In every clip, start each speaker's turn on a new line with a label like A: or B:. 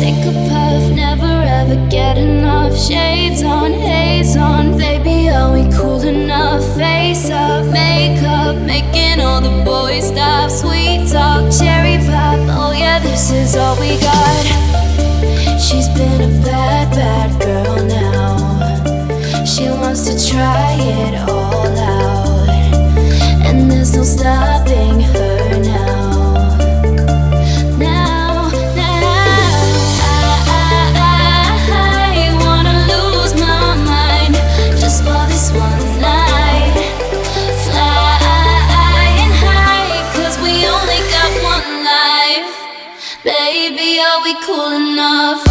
A: Take a puff, never ever get enough. Shades on, haze on, baby, are we cool enough? Face up, makeup, making all the boys stop. Sweet talk, cherry pop, oh yeah, this is all we got. She's been a bad, bad girl now. She wants to try it all out, and there's no stopping her now. Baby, are we cool enough?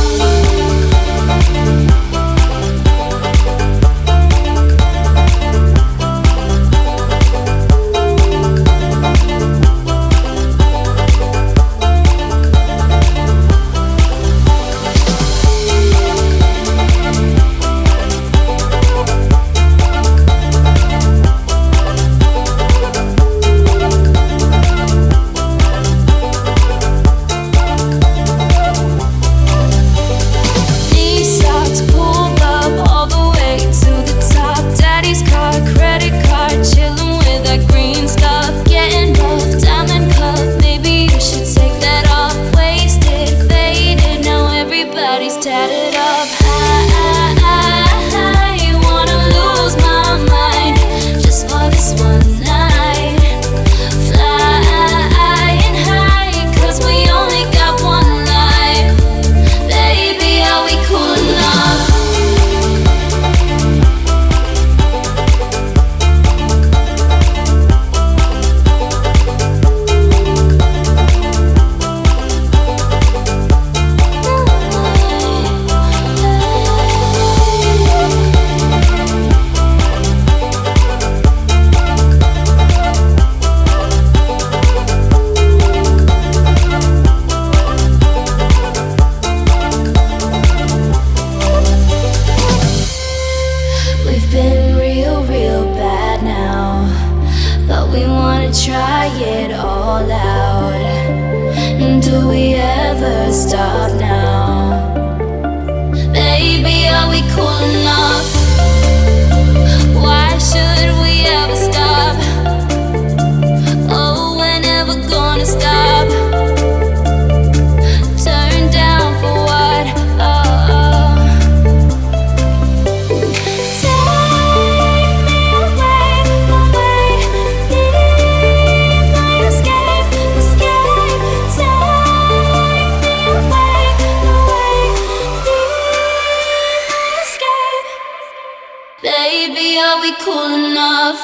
A: Baby, are we cool enough?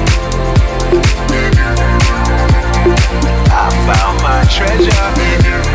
B: Treasure in you.